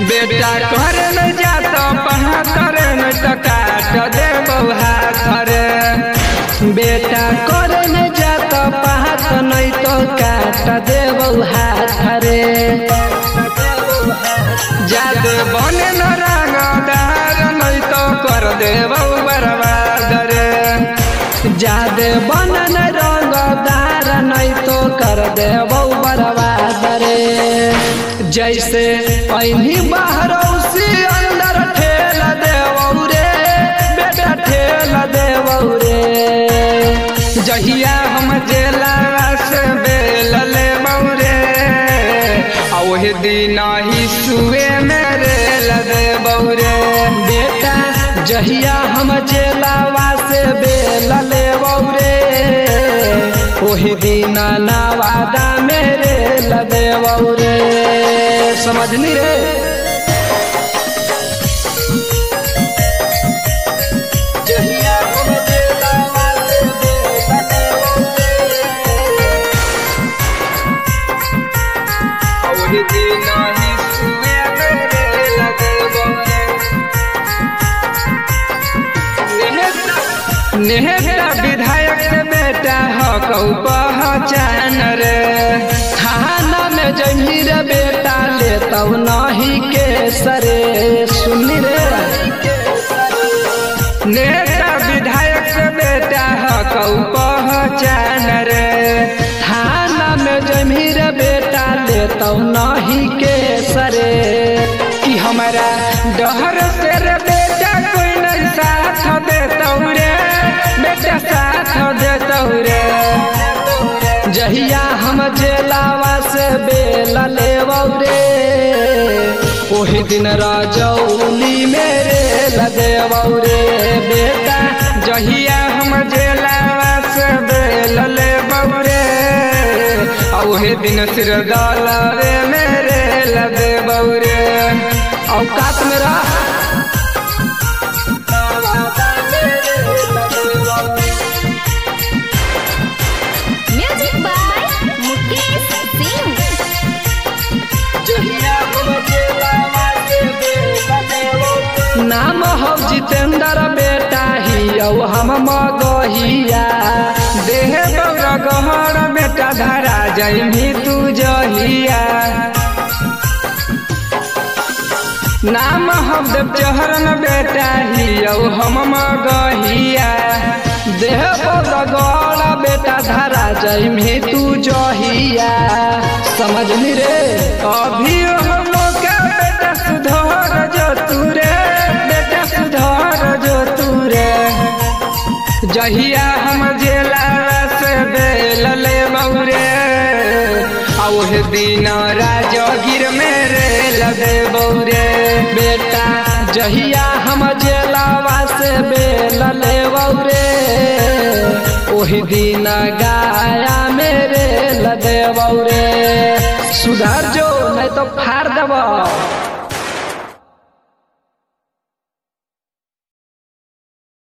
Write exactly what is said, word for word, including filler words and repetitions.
बेटा घर न जात पहातर न तो काट देबो हाथ रे। बेटा कर न जात पहात नहीं तो काट देबो हाथ रे। जादे बने न रंगदार नहीं तो कर देबो बर्बाद रे। जादे बनन रंगदार नहीं तो कर देबो बर्बाद रे। जैसे पैनी बहरौसी अंदर ठेल देबो रे। बेटा ठेल देबो रे। जहिया हम जेला से बेल लेबो रे। ओहि दिन ही सुए मेरे देबो रे। बेटा जहिया हम जेलावा से बेल लेबो रे। ओहि दिन नवादा मेरे देबो रे। समझनी रे। जहिया हम जेलावा से बेल लेबो रे। ओहि दिन ही सुए मेरे देबो रे। नेता विधायक के बेटा हकौ पहचान रे। थाना में जमीर बेटा लेतौ नहीं केसरे। सुनी रे। नेता विधायक के बेटा हकौ पहचान रे। थाना में जमीर बेटा लेतौ नहीं केसरे। कि हमारा डहर से रे बेटा कोई नहीं साथ देतौ रे। बेटा साथ देतौ रे। जहिया हम जेलावा से बेल लेबो रे। ओहि दिन राजौली मेरे देबो रे। बेटा जहिया हम जेलावा से बेल लेबो रे। ओहि दिन सिर रे मेरे देबो रे। औकात में रह। नाम हो जितेंद्र बेटा ही हम मगहिया। देह गहर बेटा धरा जइमी तू जहिया। नाम हम देव चहरन बेटा ही हम मगहिया। देह गहर बेटा धरा जइमी तू जहिया। समझनी रे। अभी हम का बेटा सुधर जो तू रे। बेटा सुधर जो तू रे। जहिया हम जेला से बेल लेबो रे। ओहि दिन राजगीर मेरे देबो रे। बेटा जहिया हम जेलावा से बेल लेबो रे। ओहि दिन गाया मेरे देबो रे। सुधार जो नहीं तो फाड़ देबो।